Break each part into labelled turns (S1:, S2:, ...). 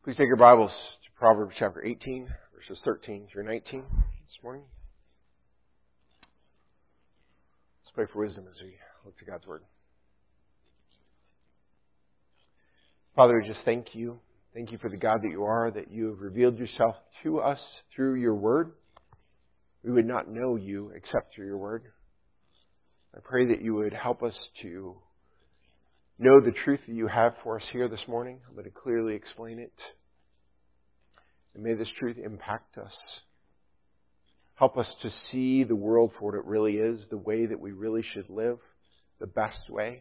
S1: Please take your Bibles to Proverbs chapter 18, verses 13 through 19 this morning. Let's pray for wisdom as we look to God's Word. Father, we just thank you. Thank you for the God that you are, that you have revealed yourself to us through your Word. We would not know you except through your Word. I pray that you would help us to know the truth that you have for us here this morning, but to clearly explain it. And may this truth impact us. Help us to see the world for what it really is, the way that we really should live, the best way.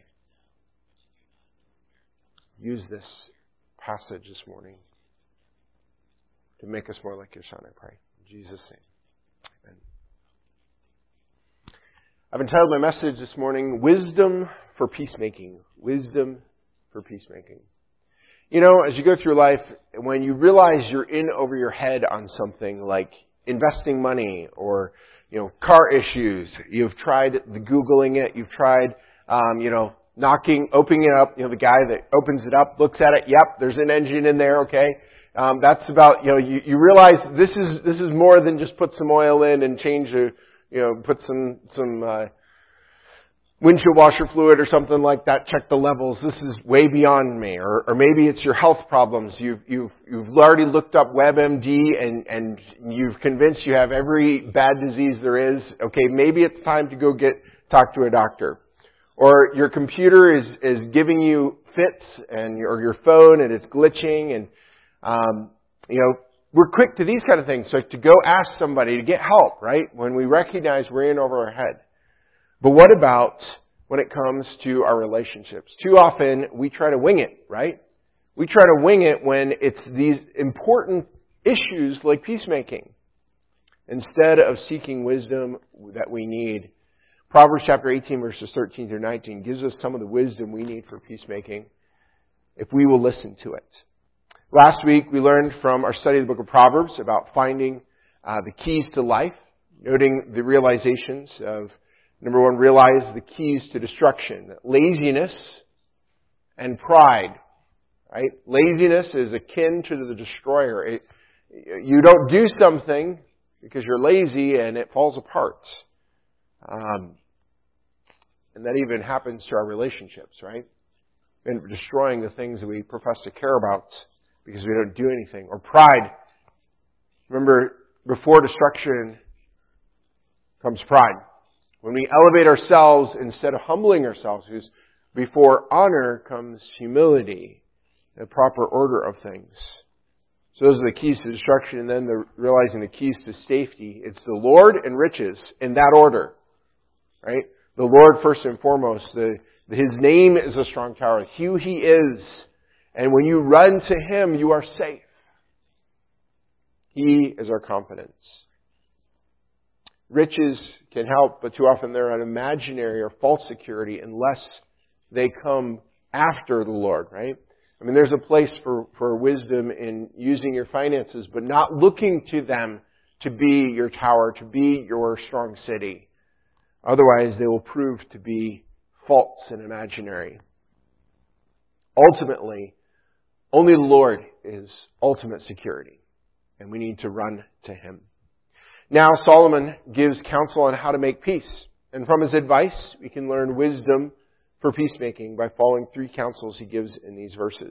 S1: Use this passage this morning to make us more like your Son, I pray. In Jesus' name, amen. I've entitled my message this morning, Wisdom for Peacemaking. Wisdom for Peacemaking. You know, as you go through life, when you realize you're in over your head on something like investing money or, car issues, you've tried the Googling it, you've tried, opening it up, the guy that opens it up, looks at it, yep, there's an engine in there, okay. That's about, you realize this is more than just put some oil in and change put some windshield washer fluid or something like that, check the levels. This is way beyond me. Or maybe it's your health problems. You've already looked up WebMD and you've convinced you have every bad disease there is. Okay, maybe it's time to go talk to a doctor. Or your computer is giving you fits or your phone and it's glitching and we're quick to these kind of things. So to go ask somebody to get help, right? When we recognize we're in over our head. But what about when it comes to our relationships? Too often we try to wing it, right? We try to wing it when it's these important issues like peacemaking, instead of seeking wisdom that we need. Proverbs chapter 18, verses 13 through 19 gives us some of the wisdom we need for peacemaking if we will listen to it. Last week we learned from our study of the book of Proverbs about finding the keys to life, noting the realizations of number one, realize the keys to destruction. Laziness and pride. Right? Laziness is akin to the destroyer. You don't do something because you're lazy and it falls apart. And that even happens to our relationships, right? And destroying the things that we profess to care about because we don't do anything. Or pride. Remember, before destruction comes pride. When we elevate ourselves instead of humbling ourselves, because before honor comes humility, the proper order of things. So those are the keys to destruction, and then realizing the keys to safety. It's the Lord and riches in that order, right? The Lord first and foremost. His name is a strong tower. Who He is, and when you run to Him, you are safe. He is our confidence. Riches can help, but too often they're an imaginary or false security unless they come after the Lord, right? I mean, there's a place for wisdom in using your finances, but not looking to them to be your tower, to be your strong city. Otherwise, they will prove to be false and imaginary. Ultimately, only the Lord is ultimate security, and we need to run to Him. Now Solomon gives counsel on how to make peace. And from his advice, we can learn wisdom for peacemaking by following three counsels he gives in these verses.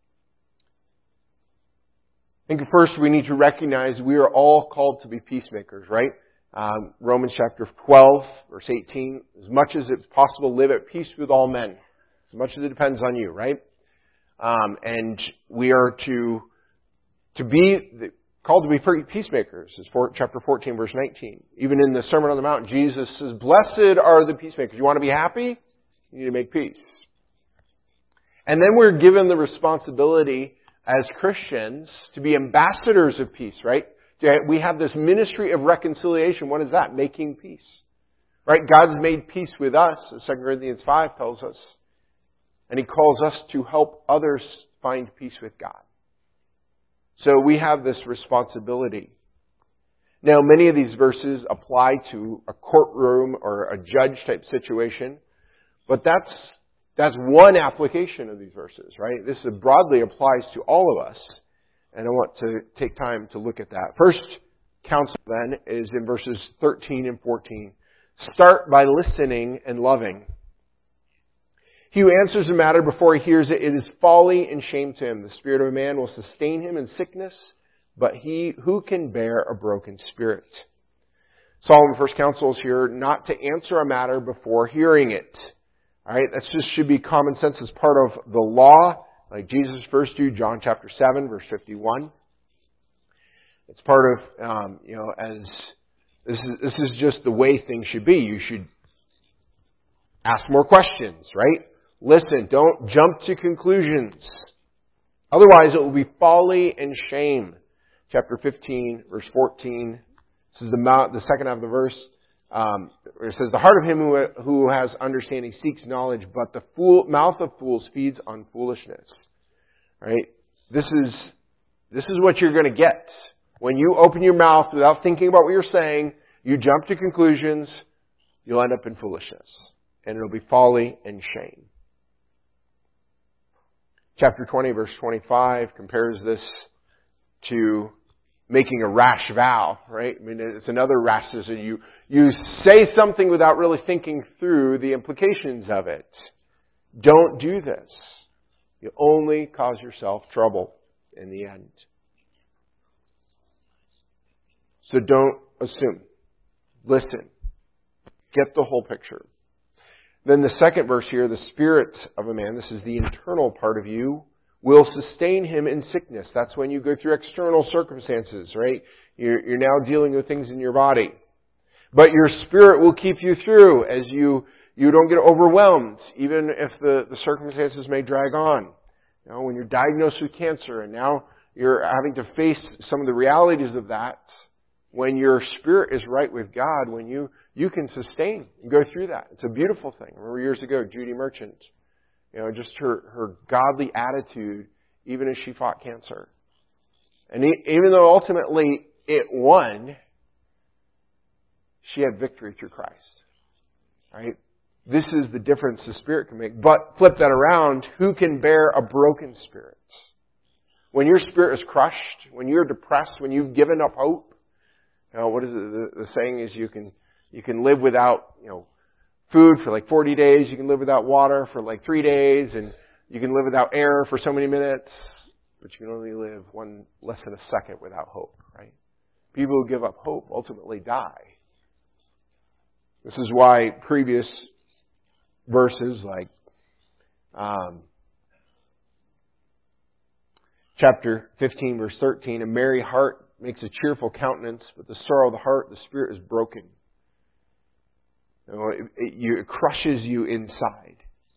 S1: I think first we need to recognize we are all called to be peacemakers, right? Romans chapter 12, verse 18. As much as it's possible, live at peace with all men. As much as it depends on you, right? And we are to be called to be peacemakers. It's chapter 14, verse 19. Even in the Sermon on the Mount, Jesus says, blessed are the peacemakers. You want to be happy? You need to make peace. And then we're given the responsibility as Christians to be ambassadors of peace, right? We have this ministry of reconciliation. What is that? Making peace. Right? God's made peace with us, as 2 Corinthians 5 tells us. And He calls us to help others find peace with God. So we have this responsibility. Now, many of these verses apply to a courtroom or a judge type situation, but that's one application of these verses, right? This broadly applies to all of us. And I want to take time to look at that. First counsel then is in verses 13 and 14. Start by listening and loving. He who answers a matter before he hears it, it is folly and shame to him. The spirit of a man will sustain him in sickness, but he who can bear a broken spirit. Solomon first counsels here not to answer a matter before hearing it. All right, that just should be common sense as part of the law, like Jesus refers to, John chapter 7, verse 51. It's part of, as this is just the way things should be. You should ask more questions, right? Listen, don't jump to conclusions. Otherwise, it will be folly and shame. Chapter 15, verse 14. This is the second half of the verse. It says, the heart of him who has understanding seeks knowledge, but the mouth of fools feeds on foolishness. Right? This is what you're going to get. When you open your mouth without thinking about what you're saying, you jump to conclusions, you'll end up in foolishness. And it'll be folly and shame. Chapter 20, verse 25 compares this to making a rash vow, right? I mean, it's another rash decision. You say something without really thinking through the implications of it. Don't do this. You only cause yourself trouble in the end. So don't assume. Listen. Get the whole picture. Then the second verse here, the spirit of a man, this is the internal part of you, will sustain him in sickness. That's when you go through external circumstances, right? You're now dealing with things in your body. But your spirit will keep you through as you don't get overwhelmed, even if the circumstances may drag on. You know, when you're diagnosed with cancer and now you're having to face some of the realities of that, when your spirit is right with God, when you can sustain and go through that. It's a beautiful thing. I remember years ago, Judy Merchant, just her godly attitude, even as she fought cancer. And even though ultimately it won, she had victory through Christ. Right? This is the difference the Spirit can make. But flip that around, who can bear a broken spirit? When your spirit is crushed, when you're depressed, when you've given up hope, what is it? The saying is you can live without, food for like 40 days. You can live without water for like 3 days, and you can live without air for so many minutes. But you can only live less than a second without hope, right? People who give up hope ultimately die. This is why previous verses like chapter 15, verse 13, a merry heart makes a cheerful countenance, but the sorrow of the heart, the spirit is broken. It crushes you inside.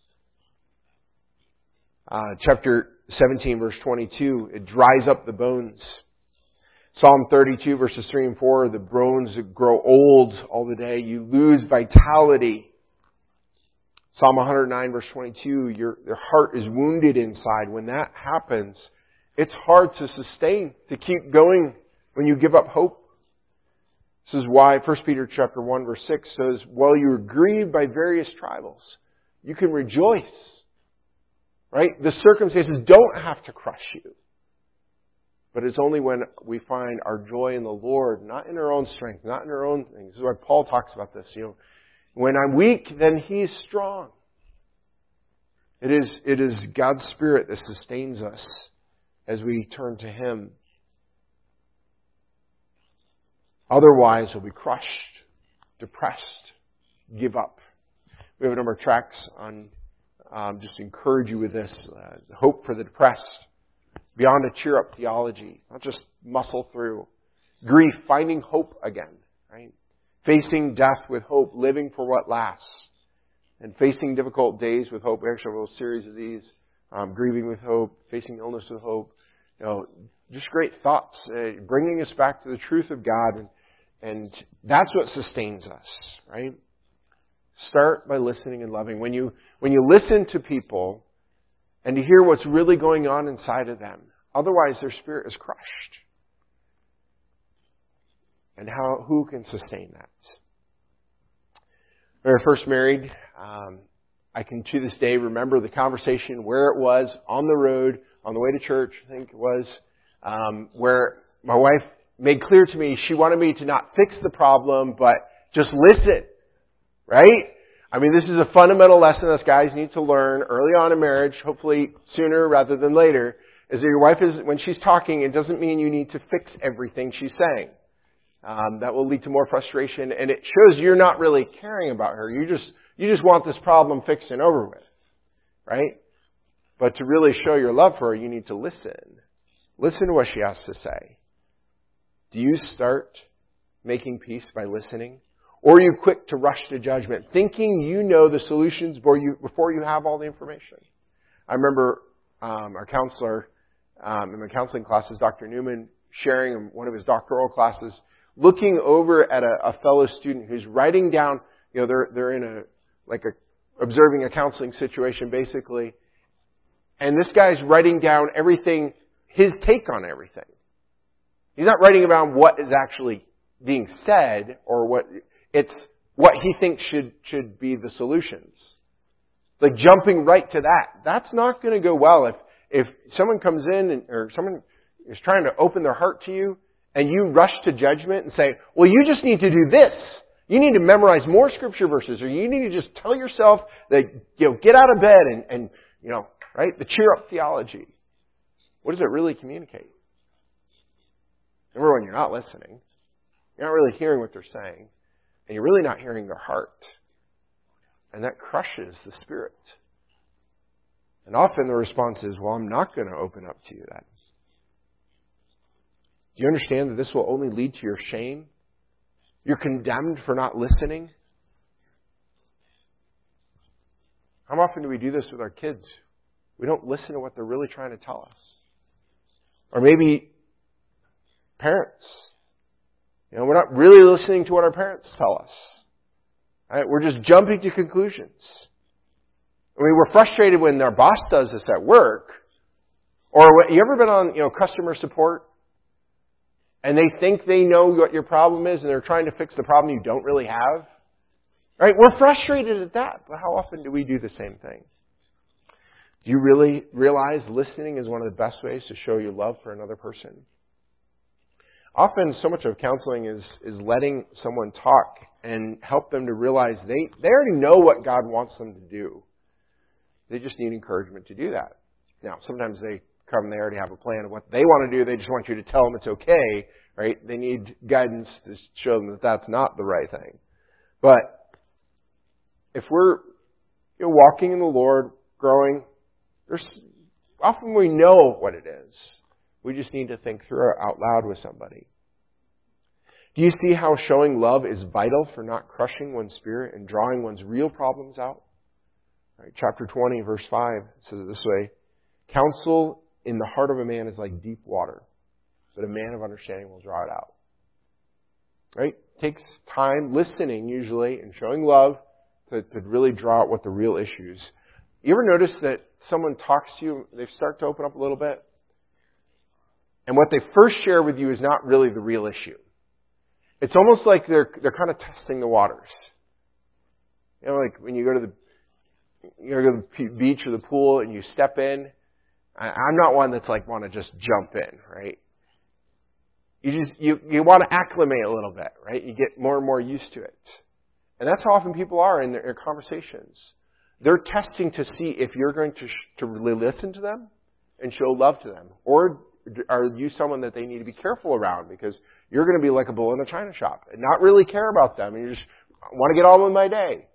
S1: Chapter 17, verse 22, it dries up the bones. Psalm 32, verses 3 and 4, the bones grow old all the day. You lose vitality. Psalm 109, verse 22, your heart is wounded inside. When that happens, it's hard to sustain, to keep going when you give up hope. This is why 1 Peter chapter 1, verse 6 says, while you are grieved by various trials, you can rejoice. Right? The circumstances don't have to crush you. But it's only when we find our joy in the Lord, not in our own strength, not in our own things. This is why Paul talks about this. When I'm weak, then He's strong. It is God's Spirit that sustains us as we turn to Him. Otherwise, we'll be crushed, depressed, give up. We have a number of tracts on, just to encourage you with this, hope for the depressed, beyond a cheer-up theology, not just muscle through. Grief, finding hope again, right? Facing death with hope, living for what lasts, and facing difficult days with hope. We actually have a little series of these, grieving with hope, facing illness with hope. Just great thoughts, bringing us back to the truth of God, and that's what sustains us, right? Start by listening and loving. When you listen to people and to hear what's really going on inside of them, otherwise their spirit is crushed. And who can sustain that? When I was first married, I can to this day remember the conversation, where it was, on the road, on the way to church, I think it was. where my wife made clear to me she wanted me to not fix the problem, but just listen, right? I mean, this is a fundamental lesson us guys need to learn early on in marriage, hopefully sooner rather than later, is that your wife when she's talking, it doesn't mean you need to fix everything she's saying. That will lead to more frustration, and it shows you're not really caring about her. You just want this problem fixed and over with, right? But to really show your love for her, you need to listen. Listen to what she has to say. Do you start making peace by listening? Or are you quick to rush to judgment, thinking you know the solutions before you have all the information? I remember our counselor in my counseling classes, Dr. Newman, sharing in one of his doctoral classes, looking over at a fellow student who's writing down, they're in observing a counseling situation basically, and this guy's writing down everything, his take on everything. He's not writing about what is actually being said or it's what he thinks should be the solutions. Like jumping right to that. That's not going to go well if someone comes in or someone is trying to open their heart to you and you rush to judgment and say, well, you just need to do this. You need to memorize more scripture verses, or you need to just tell yourself that, get out of bed and right? The cheer up theology. What does it really communicate? Number one, you're not listening. You're not really hearing what they're saying. And you're really not hearing their heart. And that crushes the spirit. And often the response is, well, I'm not going to open up to you then. Do you understand that this will only lead to your shame? You're condemned for not listening. How often do we do this with our kids? We don't listen to what they're really trying to tell us. Or maybe parents. We're not really listening to what our parents tell us. Right? We're just jumping to conclusions. We're frustrated when our boss does this at work. Or you ever been on customer support? And they think they know what your problem is and they're trying to fix the problem you don't really have. Right? We're frustrated at that. But how often do we do the same thing? Do you really realize listening is one of the best ways to show your love for another person? Often so much of counseling is letting someone talk and help them to realize they already know what God wants them to do. They just need encouragement to do that. Now, sometimes they already have a plan of what they want to do. They just want you to tell them it's okay, right? They need guidance to show them that that's not the right thing. But if we're walking in the Lord, growing, often we know what it is. We just need to think through it out loud with somebody. Do you see how showing love is vital for not crushing one's spirit and drawing one's real problems out? Right, chapter 20, verse 5 says it this way: counsel in the heart of a man is like deep water, but a man of understanding will draw it out. Right? It takes time listening usually and showing love to really draw out what the real issues. You ever notice that someone talks to you, they start to open up a little bit, and what they first share with you is not really the real issue. It's almost like they're kind of testing the waters. Like when you go to the beach or the pool and you step in. I'm not one that's like want to just jump in, right? You want to acclimate a little bit, right? You get more and more used to it. And that's how often people are in their conversations. They're testing to see if you're going to really listen to them and show love to them. Or are you someone that they need to be careful around because you're going to be like a bull in a china shop and not really care about them and you just want to get on with my day.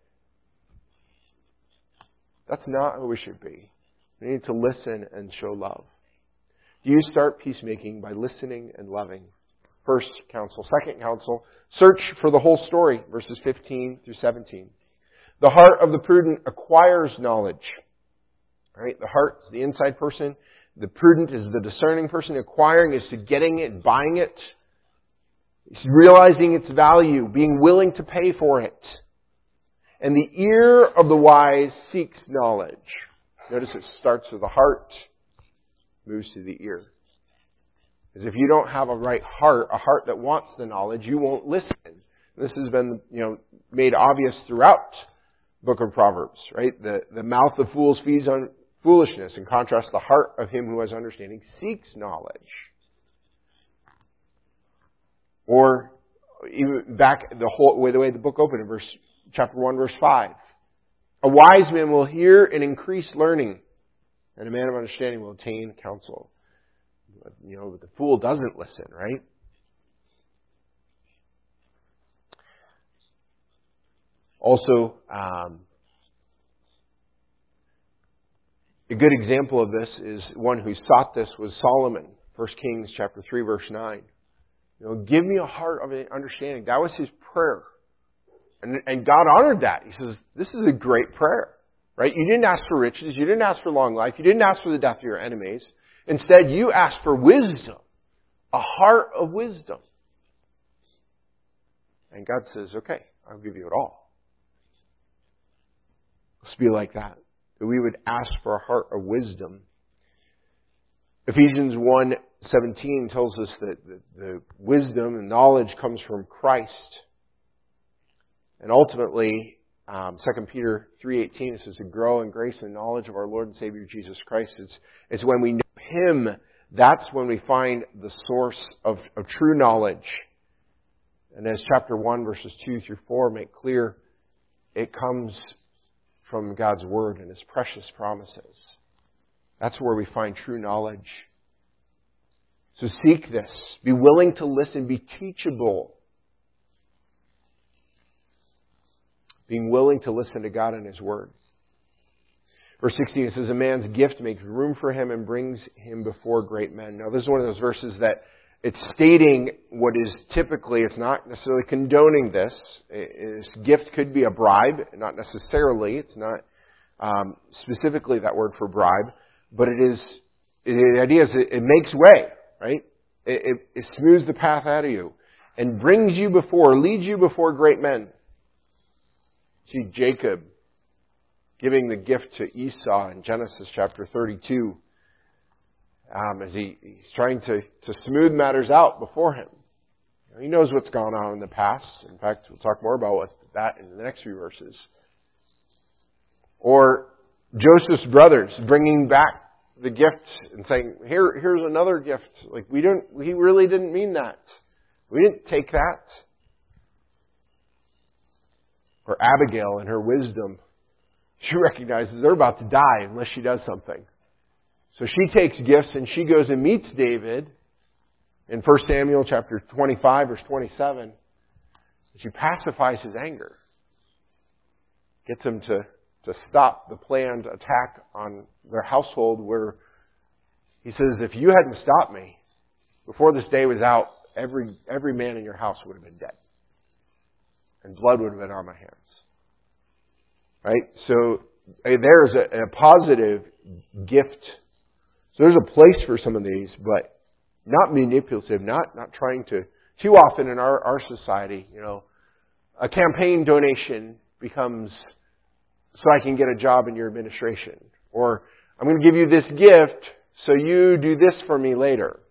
S1: That's not who we should be. We need to listen and show love. Do you start peacemaking by listening and loving? First counsel. Second counsel, search for the whole story, verses 15 through 17. The heart of the prudent acquires knowledge. Right? The heart is the inside person. The prudent is the discerning person. Acquiring is to getting it, buying it. It's realizing its value, being willing to pay for it. And the ear of the wise seeks knowledge. Notice it starts with the heart, moves to the ear. Because if you don't have a right heart, a heart that wants the knowledge, you won't listen. This has been, made obvious throughout the book of Proverbs, right? The mouth of fools feeds on foolishness. In contrast, the heart of him who has understanding seeks knowledge. Or even back the way the book opened in chapter 1, verse 5. A wise man will hear and increase learning, and a man of understanding will attain counsel. But the fool doesn't listen, right? Also, a good example of this is one who sought this was Solomon. 1 Kings chapter 3, verse 9. Give me a heart of understanding. That was his prayer. And God honored that. He says, this is a great prayer. Right? You didn't ask for riches. You didn't ask for long life. You didn't ask for the death of your enemies. Instead, you asked for wisdom. A heart of wisdom. And God says, okay, I'll give you it all. Let's be like that. That we would ask for a heart of wisdom. Ephesians 1:17 tells us that the wisdom and knowledge comes from Christ. And ultimately, 2 Peter 3:18 says to grow in grace and knowledge of our Lord and Savior Jesus Christ. It's when we know Him, that's when we find the source of true knowledge. And as chapter 1, verses 2 through 4 make clear, it comes from God's Word and His precious promises. That's where we find true knowledge. So seek this. Be willing to listen. Be teachable. Being willing to listen to God and His Word. Verse 16, it says, a man's gift makes room for him and brings him before great men. Now, this is one of those verses that it's stating what is typically, it's not necessarily condoning this. This gift could be a bribe, not necessarily. It's not specifically that word for bribe. But the idea is it makes way, right? It smooths the path out of you and brings you before, leads you before great men. See Jacob giving the gift to Esau in Genesis chapter 32 as he's trying to smooth matters out before him. He knows what's gone on in the past. In fact, we'll talk more about that in the next few verses. Or Joseph's brothers bringing back the gift and saying, here's another gift. He really didn't mean that. We didn't take that. Or Abigail in her wisdom, she recognizes they're about to die unless she does something. So she takes gifts and she goes and meets David in 1 Samuel chapter 25, verse 27. She pacifies his anger. Gets him to stop the planned attack on their household, where he says, if you hadn't stopped me, before this day was out, every man in your house would have been dead. And blood would have been on my hands. Right? So there's a positive gift. So there's a place for some of these, but not manipulative, not trying to. Too often in our society, a campaign donation becomes so I can get a job in your administration. Or I'm going to give you this gift so you do this for me later.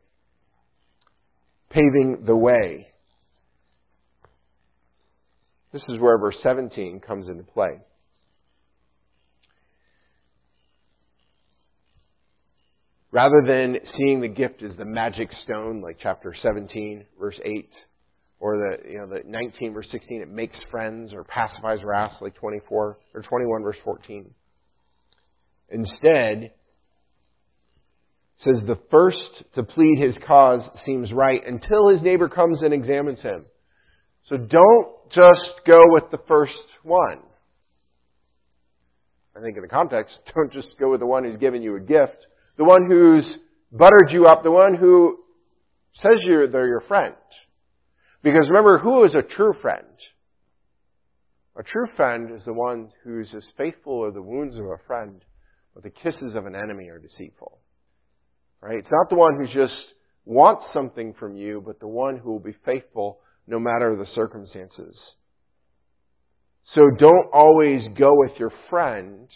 S1: Paving the way. This is where verse 17 comes into play. Rather than seeing the gift as the magic stone, like chapter 17, verse 8, or the 19, verse 16, it makes friends or pacifies wrath, like 24 or 21, verse 14. Instead, it says the first to plead his cause seems right until his neighbor comes and examines him. So don't just go with the first one. I think in the context, don't just go with the one who's given you a gift. The one who's buttered you up, the one who says they're your friend. Because remember, who is a true friend? A true friend is the one who's as faithful as the wounds of a friend, but the kisses of an enemy are deceitful. Right? It's not the one who just wants something from you, but the one who will be faithful no matter the circumstances. So don't always go with your friend.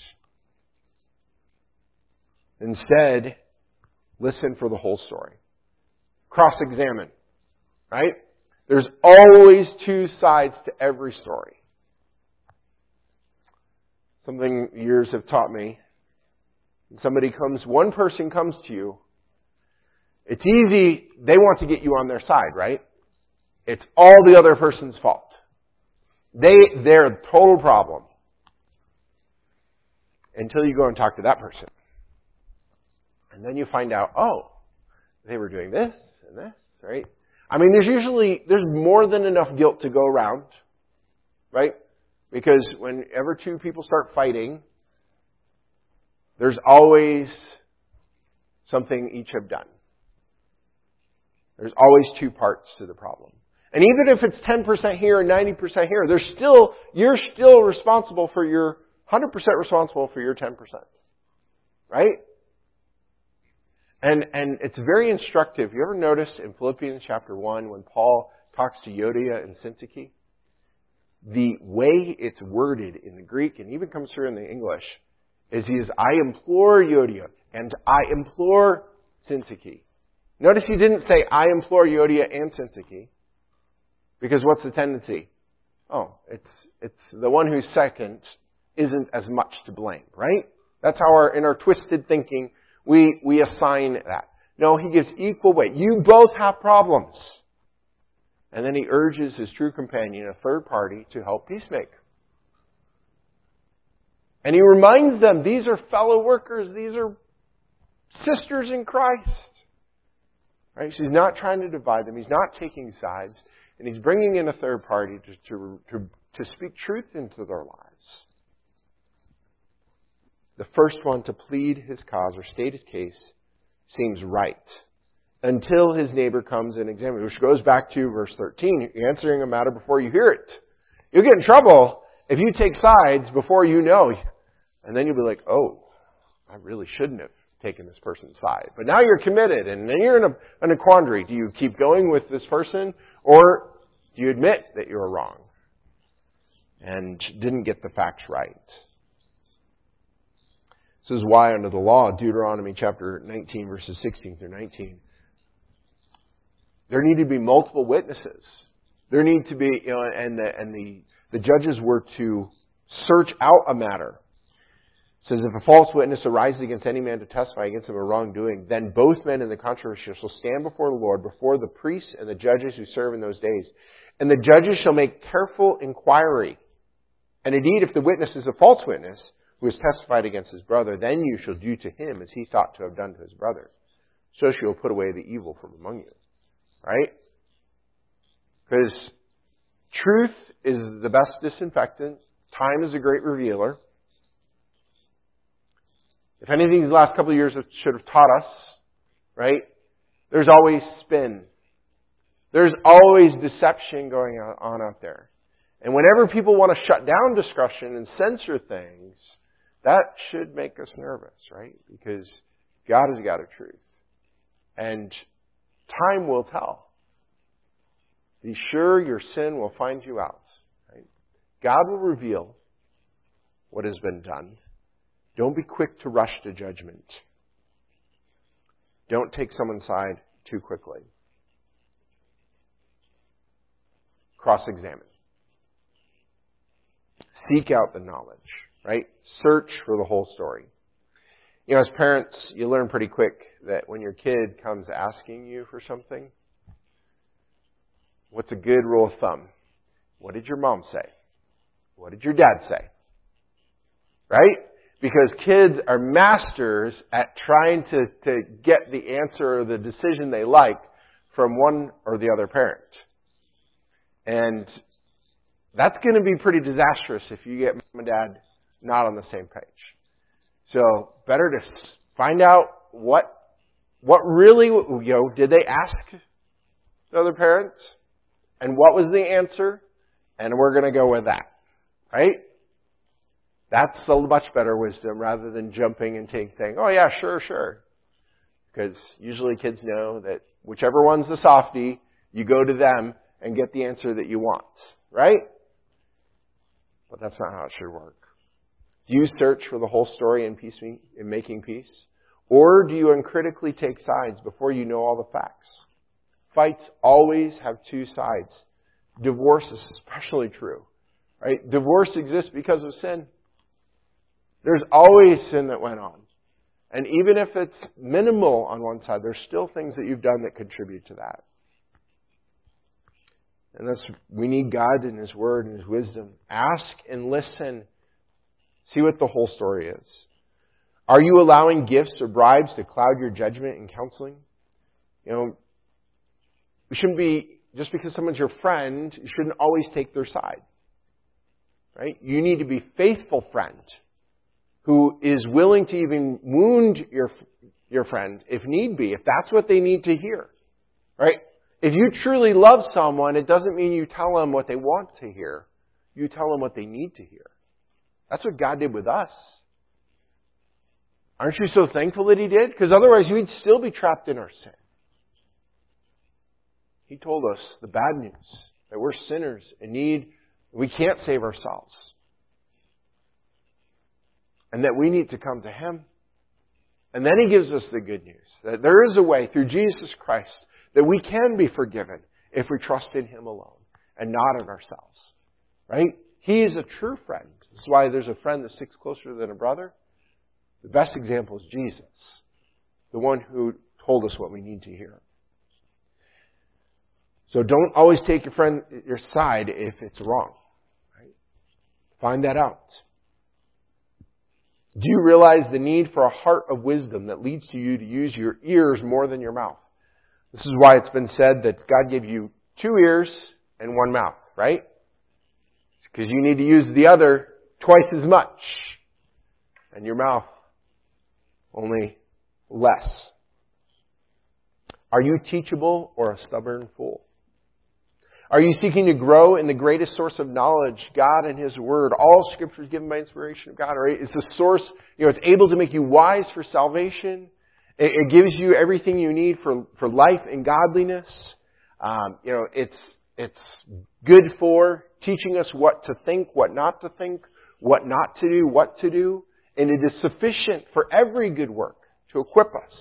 S1: Instead, listen for the whole story. Cross-examine. Right? There's always two sides to every story. Something years have taught me. When one person comes to you, it's easy, they want to get you on their side, right? it's all the other person's fault. They're a total problem. Until you go and talk to that person. And then you find out, oh, they were doing this and this, right? I mean, there's more than enough guilt to go around, right? Because whenever two people start fighting, there's always something each have done. There's always two parts to the problem. And even if it's 10% here and 90% here, you're still responsible for your 100% responsible for your 10%. Right? And it's very instructive. You ever notice in Philippians chapter 1 when Paul talks to Euodia and Syntyche? The way it's worded in the Greek, and even comes through in the English, is I implore Euodia and I implore Syntyche. Notice he didn't say, I implore Euodia and Syntyche. Because what's the tendency? Oh, it's the one who's second isn't as much to blame, right? That's how in our twisted thinking, we assign that. No, he gives equal weight. You both have problems. And then he urges his true companion, a third party, to help peacemake. And he reminds them, these are fellow workers. These are sisters in Christ. Right? So he's not trying to divide them. He's not taking sides. And he's bringing in a third party to speak truth into their lives. The first one to plead his cause or state his case seems right until his neighbor comes and examines, which goes back to verse 13, answering a matter before you hear it. You'll get in trouble if you take sides before you know. And then you'll be like, oh, I really shouldn't have taken this person's side. But now you're committed, and then you're in a quandary. Do you keep going with this person, or do you admit that you were wrong and didn't get the facts right? This is why under the law, Deuteronomy chapter 19, verses 16 through 19, there need to be multiple witnesses. There need to be, and the judges were to search out a matter. It says, if a false witness arises against any man to testify against him of wrongdoing, then both men in the controversy shall stand before the Lord, before the priests and the judges who serve in those days. And the judges shall make careful inquiry. And indeed, if the witness is a false witness, who has testified against his brother, then you shall do to him as he thought to have done to his brother. So shall you put away the evil from among you. Right? Because truth is the best disinfectant. Time is a great revealer. If anything, these last couple of years should have taught us, right? There's always spin. There's always deception going on out there. And whenever people want to shut down discussion and censor things, that should make us nervous, right? Because God is a God of truth. And time will tell. Be sure your sin will find you out. Right? God will reveal what has been done. Don't be quick to rush to judgment. Don't take someone's side too quickly. Cross-examine. Seek out the knowledge, right? Search for the whole story. As parents, you learn pretty quick that when your kid comes asking you for something, what's a good rule of thumb? What did your mom say? What did your dad say? Right? Because kids are masters at trying to get the answer or the decision they like from one or the other parent. And that's going to be pretty disastrous if you get mom and dad not on the same page. So better to find out what really, did they ask the other parents? And what was the answer? And we're going to go with that. Right? That's a much better wisdom rather than jumping and saying, oh yeah, sure. Because usually kids know that whichever one's the softie, you go to them and get the answer that you want. Right? But that's not how it should work. Do you search for the whole story in making peace? Or do you uncritically take sides before you know all the facts? Fights always have two sides. Divorce is especially true. Right? Divorce exists because of sin. There's always sin that went on. And even if it's minimal on one side, there's still things that you've done that contribute to that. And we need God and His Word and His wisdom. Ask and listen. See what the whole story is. Are you allowing gifts or bribes to cloud your judgment and counseling? We shouldn't be, just because someone's your friend, you shouldn't always take their side. Right? You need to be a faithful friend who is willing to even wound your friend if need be, if that's what they need to hear. Right? If you truly love someone, it doesn't mean you tell them what they want to hear. You tell them what they need to hear. That's what God did with us. Aren't you so thankful that He did? Because otherwise we'd still be trapped in our sin. He told us the bad news, that we're sinners in need. We can't save ourselves. And that we need to come to Him. And then He gives us the good news. That there is a way through Jesus Christ that we can be forgiven if we trust in Him alone and not in ourselves. Right? He is a true friend. That's why there's a friend that sticks closer than a brother. The best example is Jesus. The one who told us what we need to hear. So don't always take your side if it's wrong. Right? Find that out. Do you realize the need for a heart of wisdom that leads to you to use your ears more than your mouth? This is why it's been said that God gave you 2 ears and 1 mouth, right? Because you need to use the other twice as much. And your mouth only less. Are you teachable or a stubborn fool? Are you seeking to grow in the greatest source of knowledge, God and His Word? All Scripture is given by inspiration of God, right? It's the source, it's able to make you wise for salvation. It gives you everything you need for life and godliness. It's good for teaching us what to think, what not to think, what not to do, what to do. And it is sufficient for every good work to equip us.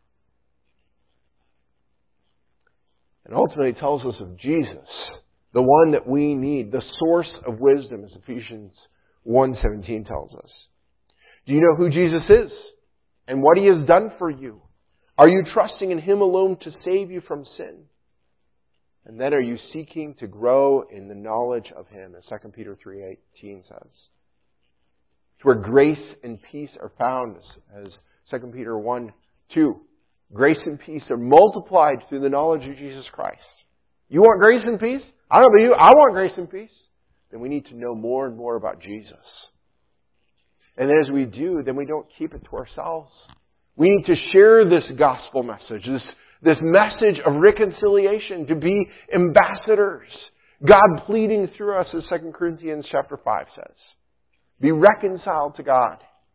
S1: And ultimately it tells us of Jesus, the one that we need, the source of wisdom, as Ephesians 1:17 tells us. Do you know who Jesus is and what He has done for you? Are you trusting in Him alone to save you from sin? And then are you seeking to grow in the knowledge of Him, as 2 Peter 3:18 says? It's where grace and peace are found, as 2 Peter 1:2. Grace and peace are multiplied through the knowledge of Jesus Christ. You want grace and peace? I don't know about you. I want grace and peace. Then we need to know more and more about Jesus. And as we do, then we don't keep it to ourselves. We need to share this gospel message, this message of reconciliation, to be ambassadors. God pleading through us, as 2 Corinthians chapter 5 says. Be reconciled to God.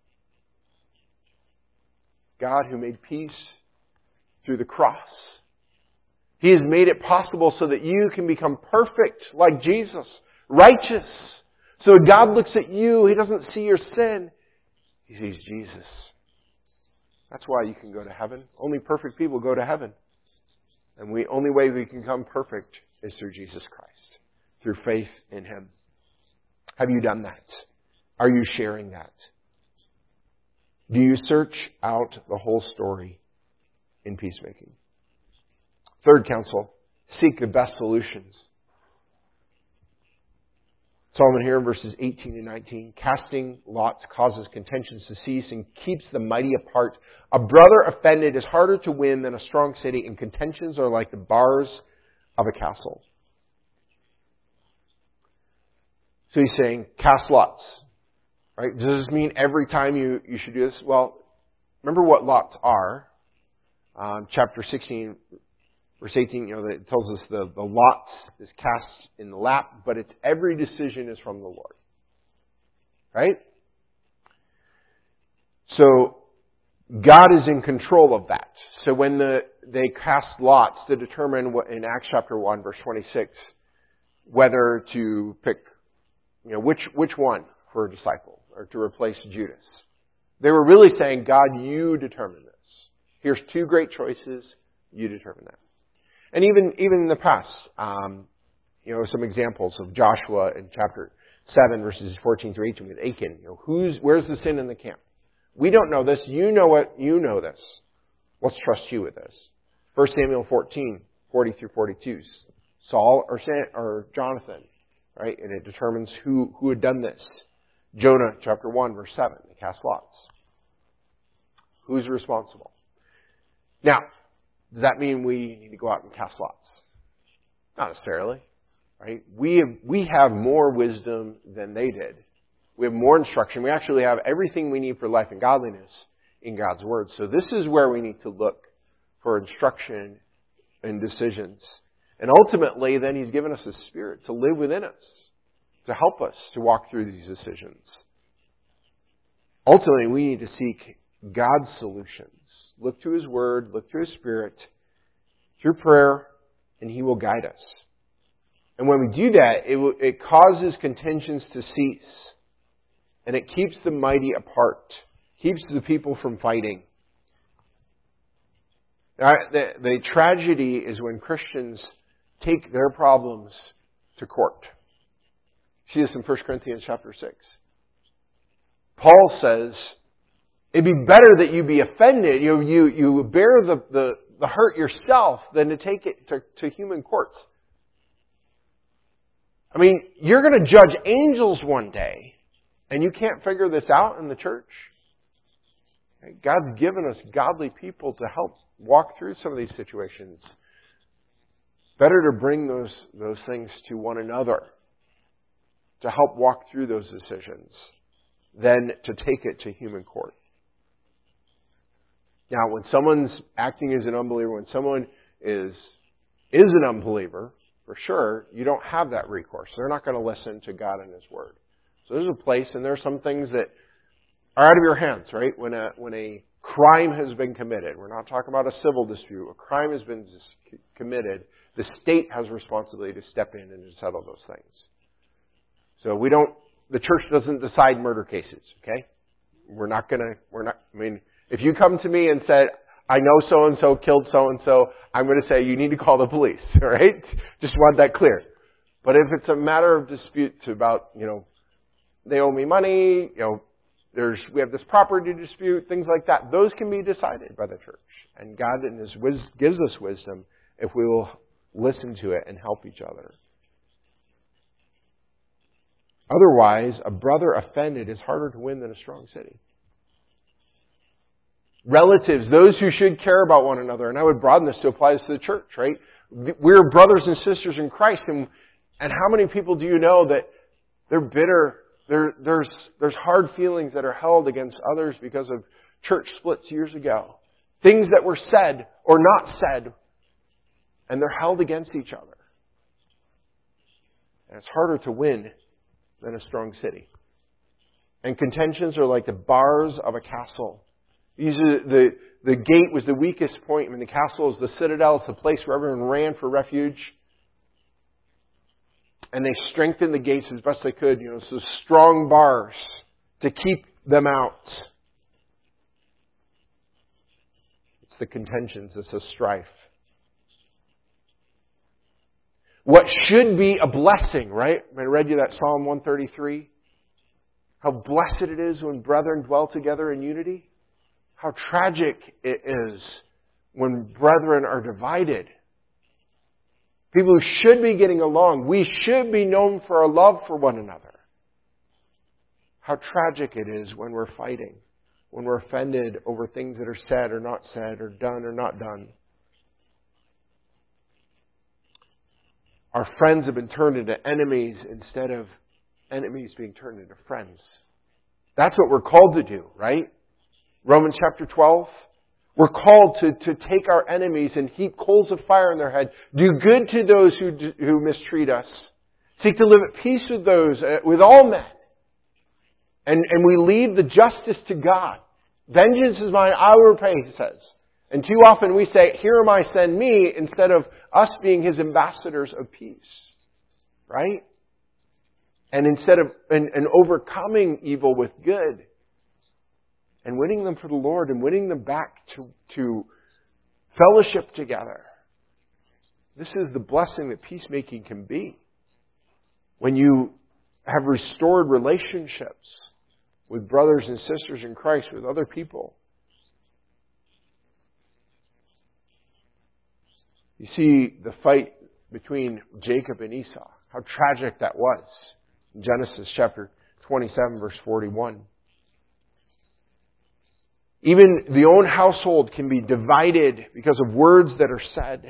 S1: God who made peace through the cross. He has made it possible so that you can become perfect like Jesus, righteous. So when God looks at you, He doesn't see your sin. He sees Jesus. That's why you can go to heaven. Only perfect people go to heaven. And the only way we can become perfect is through Jesus Christ, through faith in Him. Have you done that? Are you sharing that? Do you search out the whole story in peacemaking? Third counsel, seek the best solutions. Solomon here in verses 18 and 19. Casting lots causes contentions to cease and keeps the mighty apart. A brother offended is harder to win than a strong city, and contentions are like the bars of a castle. So he's saying, cast lots. Right? Does this mean every time you should do this? Well, remember what lots are. Chapter 16, verse 18, it tells us the lot is cast in the lap, but it's every decision is from the Lord. Right? So, God is in control of that. So when they cast lots to determine what, in Acts chapter 1, verse 26, whether to pick, which one for a disciple, or to replace Judas. They were really saying, God, you determine this. Here's 2 great choices. You determine that. And even in the past, some examples of Joshua in chapter 7, verses 14 through 18 with Achan. Where's the sin in the camp? We don't know this. You know it. You know this. Let's trust you with this. 1 Samuel 14, 40 through 42 Saul or Jonathan, right? And it determines who had done this. Jonah chapter 1, verse 7, they cast lots. Who's responsible? Now, does that mean we need to go out and cast lots? Not necessarily, right? We have more wisdom than they did. We have more instruction. We actually have everything we need for life and godliness in God's Word. So this is where we need to look for instruction and decisions. And ultimately, then He's given us His Spirit to live within us, to help us to walk through these decisions. Ultimately, we need to seek God's solutions. Look to His Word, look to His Spirit, through prayer, and He will guide us. And when we do that, it causes contentions to cease. And it keeps the mighty apart. Keeps the people from fighting. The tragedy is when Christians take their problems to court. See this in 1 Corinthians chapter 6. Paul says, it'd be better that you be offended, you bear the hurt yourself than to take it to human courts. I mean, you're going to judge angels one day, and you can't figure this out in the church? God's given us godly people to help walk through some of these situations. Better to bring those things to one another to help walk through those decisions than to take it to human court. Now, when someone's acting as an unbeliever, when someone is an unbeliever, for sure, you don't have that recourse. They're not going to listen to God and His Word. So there's a place, and there are some things that are out of your hands, right? When a crime has been committed, we're not talking about a civil dispute. A crime has been committed. The state has responsibility to step in and to settle those things. So the church doesn't decide murder cases, okay? If you come to me and said, I know so-and-so killed so-and-so, I'm going to say, you need to call the police, all right? Just want that clear. But if it's a matter of dispute about, they owe me money, we have this property dispute, things like that, those can be decided by the church. And God gives us wisdom if we will listen to it and help each other. Otherwise, a brother offended is harder to win than a strong city. Relatives, those who should care about one another, and I would broaden this to apply this to the church, right? We're brothers and sisters in Christ, and how many people do you know that they're bitter? There's hard feelings that are held against others because of church splits years ago. Things that were said or not said, and they're held against each other. And it's harder to win than a strong city. And contentions are like the bars of a castle. The gate was the weakest point. I mean, the castle is the citadel. It's the place where everyone ran for refuge. And they strengthened the gates as best they could. So strong bars to keep them out. It's the contentions. It's the strife. What should be a blessing, right? I read you that Psalm 133. How blessed it is when brethren dwell together in unity. How tragic it is when brethren are divided. People who should be getting along. We should be known for our love for one another. How tragic it is when we're fighting. When we're offended over things that are said or not said or done or not done. Our friends have been turned into enemies instead of enemies being turned into friends. That's what we're called to do, right? Romans chapter 12. We're called to take our enemies and heap coals of fire in their head. Do good to those who mistreat us. Seek to live at peace with with all men. And we leave the justice to God. Vengeance is mine, I will repay, He says. And too often we say, here am I, send me, instead of us being His ambassadors of peace. Right? And instead of and overcoming evil with good. And winning them for the Lord and winning them back to fellowship together. This is the blessing that peacemaking can be. When you have restored relationships with brothers and sisters in Christ, with other people. You see, the fight between Jacob and Esau. How tragic that was. In Genesis chapter 27, verse 41. Even the own household can be divided because of words that are said.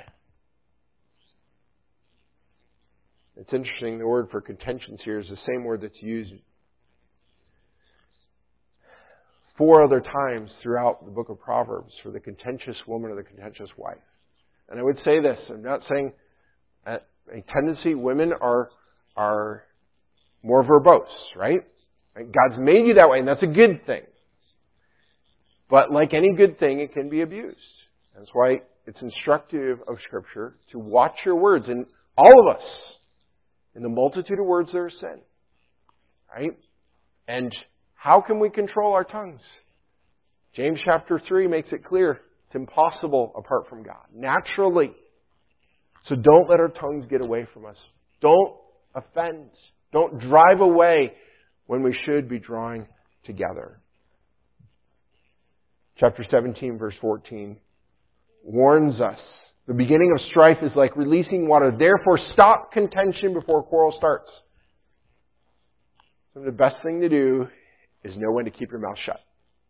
S1: It's interesting, the word for contentions here is the same word that's used 4 other times throughout the book of Proverbs for the contentious woman or the contentious wife. And I would say this, I'm not saying a tendency, women are more verbose, right? God's made you that way, and that's a good thing. But like any good thing, it can be abused. That's why it's instructive of Scripture to watch your words. And all of us, in the multitude of words there is sin. Right? And how can we control our tongues? James chapter 3 makes it clear. It's impossible apart from God. Naturally. So don't let our tongues get away from us. Don't offend. Don't drive away when we should be drawing together. Chapter 17, verse 14, warns us. The beginning of strife is like releasing water. Therefore, stop contention before quarrel starts. So the best thing to do is know when to keep your mouth shut.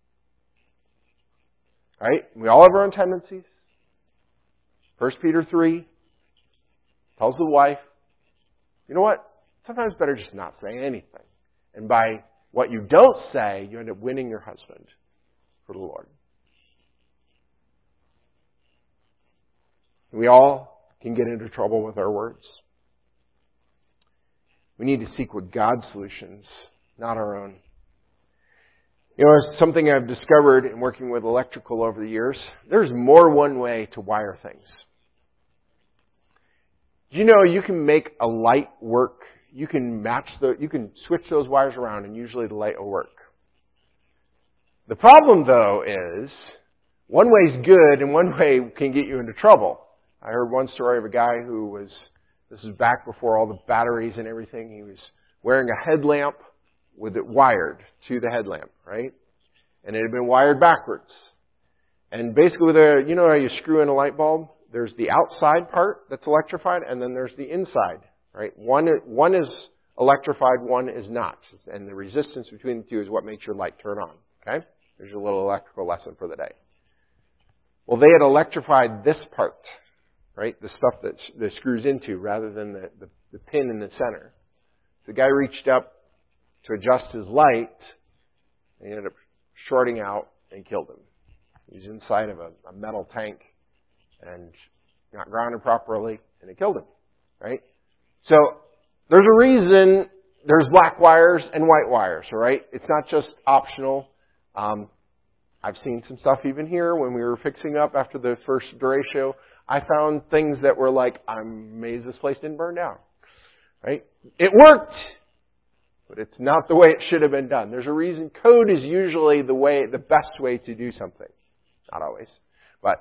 S1: All right? We all have our own tendencies. 1 Peter 3 tells the wife, you know what? Sometimes it's better just not say anything. And by what you don't say, you end up winning your husband for the Lord. We all can get into trouble with our words. We need to seek what God's solutions, not our own. You know, it's something I've discovered in working with electrical over the years. There's more one way to wire things. Do you know you can make a light work? You can you can switch those wires around and usually the light will work. The problem, though, is one way's good and one way can get you into trouble. I heard one story of a guy who was, this is back before all the batteries and everything, he was wearing a headlamp with it wired to the headlamp, right? And it had been wired backwards. And basically, you know how you screw in a light bulb? There's the outside part that's electrified, and then there's the inside, right? One is electrified, one is not. And the resistance between the two is what makes your light turn on, okay? There's your little electrical lesson for the day. Well, they had electrified this part, right? The stuff that screws into rather than the pin in the center. The guy reached up to adjust his light, and he ended up shorting out and killed him. He's inside of a metal tank and not grounded properly, and it killed him, right? So there's a reason there's black wires and white wires, all right? It's not just optional. I've seen some stuff even here when we were fixing up after the first derecho. I found things that were like, I'm amazed this place didn't burn down, right? It worked, but it's not the way it should have been done. There's a reason. Code is usually the best way to do something. Not always, but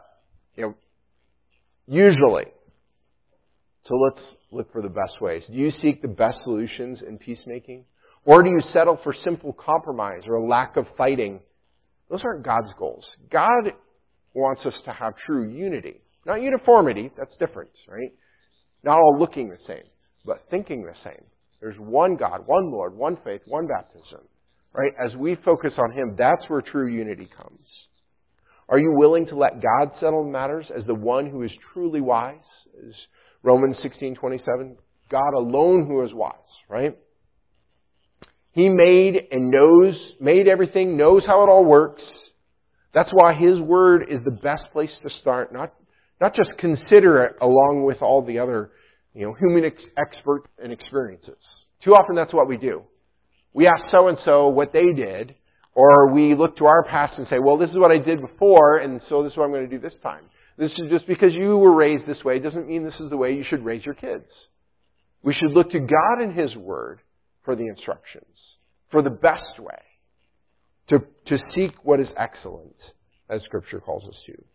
S1: usually. So let's look for the best ways. Do you seek the best solutions in peacemaking? Or do you settle for simple compromise or a lack of fighting? Those aren't God's goals. God wants us to have true unity. Not uniformity, that's different, right? Not all looking the same, but thinking the same. There's one God, one Lord, one faith, one baptism, right? As we focus on Him, that's where true unity comes. Are you willing to let God settle matters as the one who is truly wise? As Romans 16:27, God alone who is wise, right? He made everything, knows how it all works. That's why His Word is the best place to start. Not just consider it along with all the other, human experts and experiences. Too often that's what we do. We ask so-and-so what they did, or we look to our past and say, well, this is what I did before, and so this is what I'm going to do this time. This is just because you were raised this way doesn't mean this is the way you should raise your kids. We should look to God and His Word for the instructions, for the best way, to seek what is excellent, as Scripture calls us to.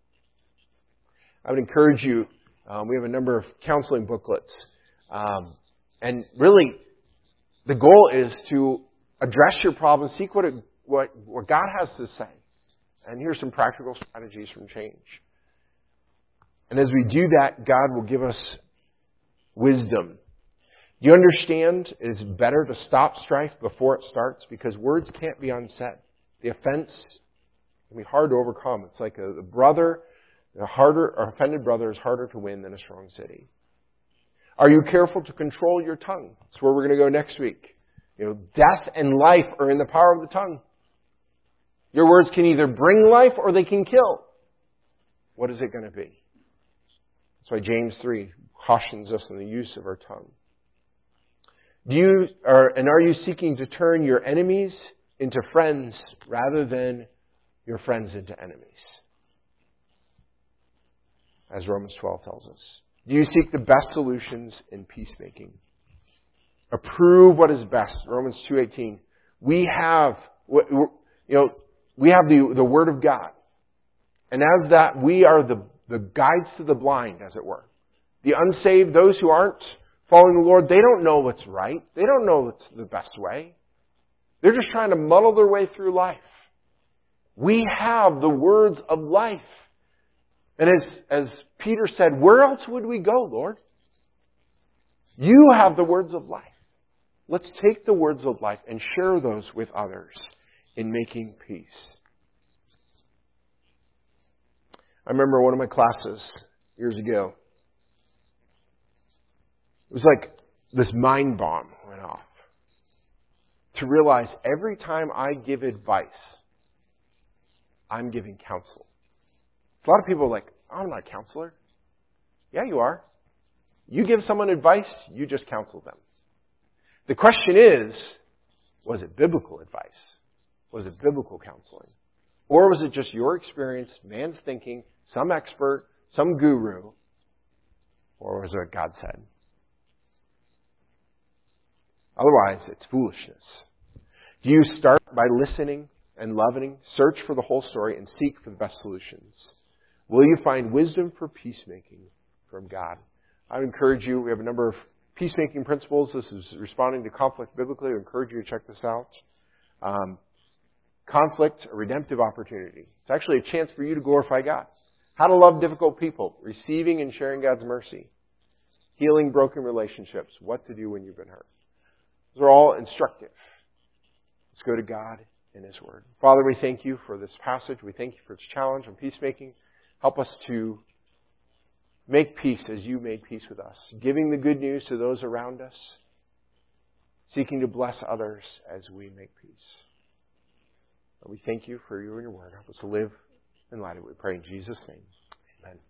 S1: I would encourage you, we have a number of counseling booklets, and really the goal is to address your problem, seek what God has to say, and here's some practical strategies from change. And as we do that, God will give us wisdom. Do you understand it's better to stop strife before it starts? Because words can't be unsaid. The offense can be hard to overcome. It's like a brother, or offended brother is harder to win than a strong city. Are you careful to control your tongue? That's where we're going to go next week. Death and life are in the power of the tongue. Your words can either bring life or they can kill. What is it going to be? That's why James 3 cautions us in the use of our tongue. Are you seeking to turn your enemies into friends rather than your friends into enemies? As Romans 12 tells us. Do you seek the best solutions in peacemaking? Approve what is best. Romans 2:18. We have the Word of God. And as that, we are the guides to the blind, as it were. The unsaved, those who aren't following the Lord, they don't know what's right. They don't know what's the best way. They're just trying to muddle their way through life. We have the words of life. And as Peter said, where else would we go, Lord? You have the words of life. Let's take the words of life and share those with others in making peace. I remember one of my classes years ago. It was like this mind bomb went off. To realize every time I give advice, I'm giving counsel. A lot of people are like, I'm not a counselor. Yeah, you are. You give someone advice, you just counsel them. The question is, was it biblical advice? Was it biblical counseling? Or was it just your experience, man's thinking, some expert, some guru? Or was it what God said? Otherwise, it's foolishness. Do you start by listening and loving, search for the whole story, and seek for the best solutions? Will you find wisdom for peacemaking from God? I would encourage you, we have a number of peacemaking principles. This is responding to conflict biblically. I encourage you to check this out. Conflict, a redemptive opportunity. It's actually a chance for you to glorify God. How to love difficult people, receiving and sharing God's mercy, healing broken relationships, what to do when you've been hurt. Those are all instructive. Let's go to God and His Word. Father, we thank you for this passage. We thank you for its challenge on peacemaking. Help us to make peace as you made peace with us, giving the good news to those around us, seeking to bless others as we make peace. We thank you for you and your word. Help us to live in light of it. We pray in Jesus' name. Amen.